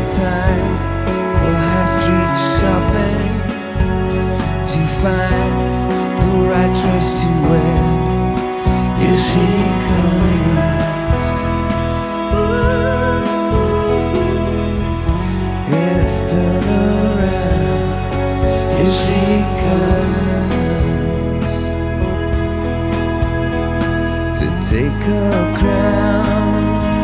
time for high street shopping to find the right dress to wear? Here she comes. Ooh, it's still around. Here she comes to take her crown.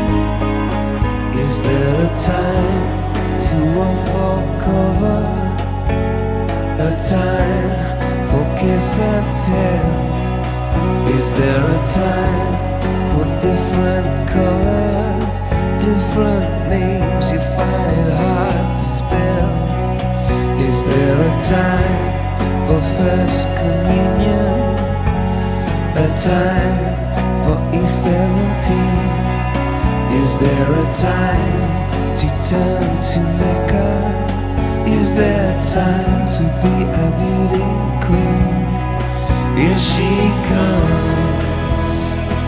Is there a time to unfold cover? A time for kiss and tell? Is there a time for different colors, different names you find it hard to spell? Is there a time for first communion? A time for E17? Is there a time to turn to Mecca? Is there time to be a beauty queen? Here she comes.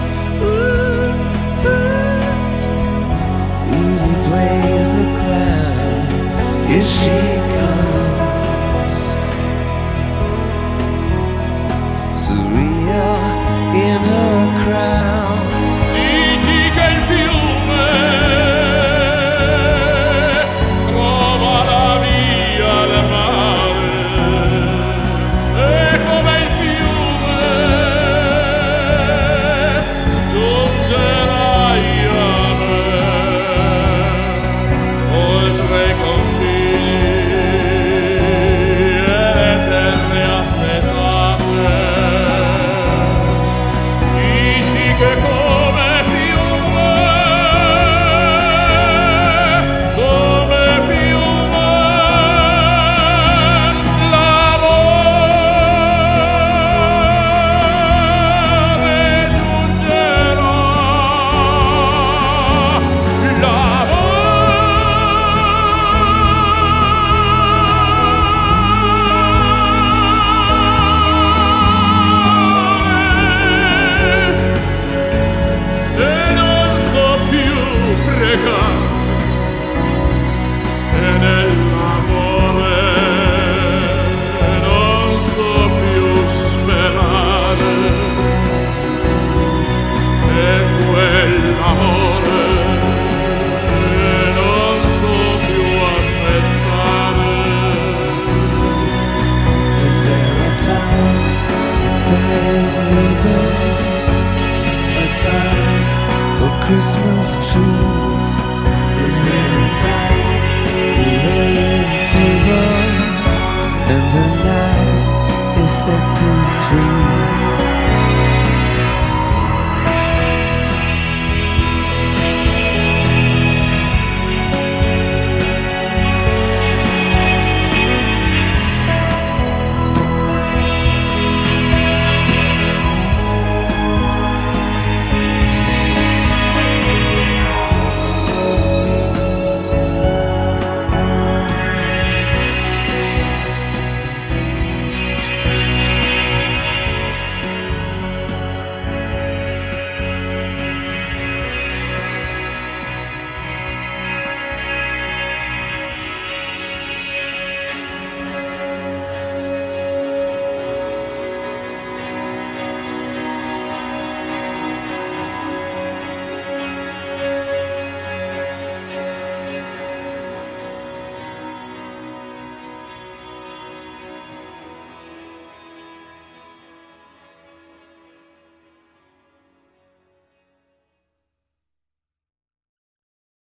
Ooh, Rudy plays the clown. Here she comes. Surreal in her crown. Dici che il fiume trova la via al mare, e come il fiume giungerai a me, oltre i confini e le terre assetate. Dici che come fiume l'amore giungerà, e non so più pregare, e nell'amore non so più sperare, e quell'amore non so più aspettare. Is there a time for tying ribbons? A time for Christmas trees? Is there a time for laying tables? And the night is set to freeze.